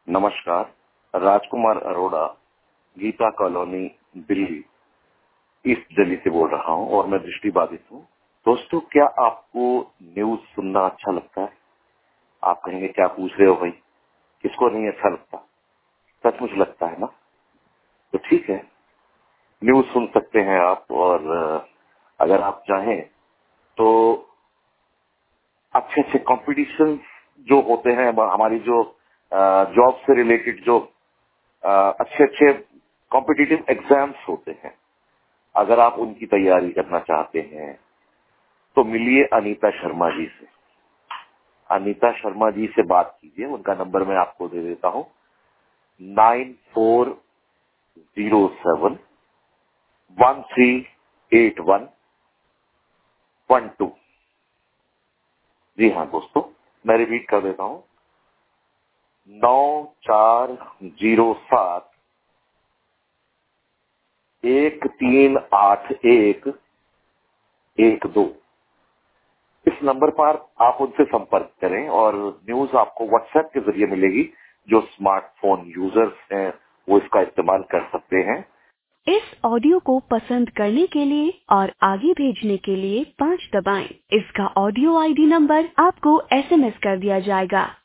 नमस्कार। Rajkumar Arora, Geeta colony, Delhi, east Delhi से बोल रहा हूँ और मैं दृष्टिबाधित हूँ। दोस्तों, क्या आपको न्यूज सुनना अच्छा लगता है? आप कहेंगे क्या पूछ रहे हो भाई, किसको नहीं अच्छा लगता? सचमुच लगता है ना? तो ठीक है, न्यूज सुन सकते हैं आप। और अगर आप चाहें तो अच्छे अच्छे कॉम्पिटिशन जो होते हैं, हमारी जो जॉब से रिलेटेड जो अच्छे अच्छे कॉम्पिटिटिव एग्जाम्स होते हैं, अगर आप उनकी तैयारी करना चाहते हैं तो मिलिए अनीता शर्मा जी से। अनीता शर्मा जी से बात कीजिए। उनका नंबर मैं आपको दे देता हूँ, 9407138112। जी हाँ दोस्तों, मैं रिपीट कर देता हूँ, 9407138112। इस नंबर पर आप उनसे संपर्क करें और न्यूज आपको व्हाट्सएप के जरिए मिलेगी। जो स्मार्टफोन यूजर्स हैं वो इसका इस्तेमाल कर सकते हैं। इस ऑडियो को पसंद करने के लिए और आगे भेजने के लिए 5 दबाएं। इसका ऑडियो आईडी नंबर आपको एसएमएस कर दिया जाएगा।